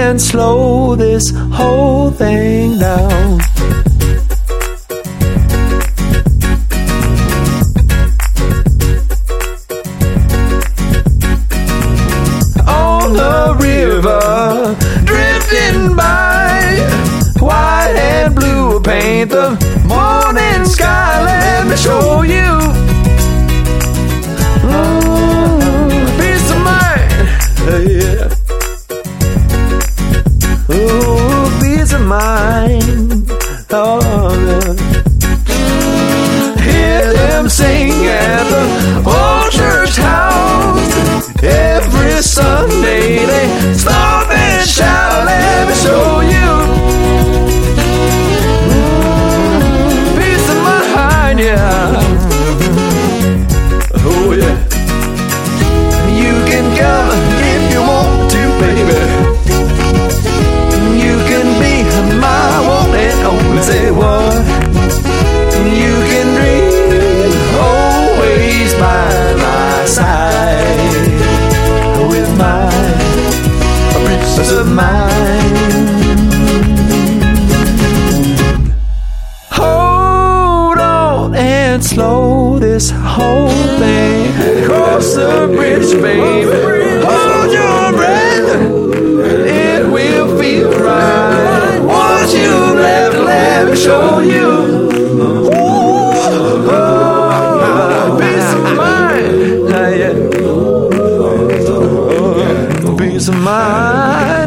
and slow this whole thing down. On the river, drifting by, white and blue paint the morning sky. Let me show you peace of mind. Yeah. Ooh, peace of mind. Oh, yeah. Hear them sing at the old church house. Every Sunday they stop and shout. Let me show you peace of mind, yeah. Oh, yeah. You can come if you want to, baby. You can be my one and only. Say what? You can dream always by my side, with my peace of mind. Hold on and slow this whole thing. Cross the bridge, baby. Hold your breath. It will feel right. Once you left, let me show you. Peace of mind. Peace of mind.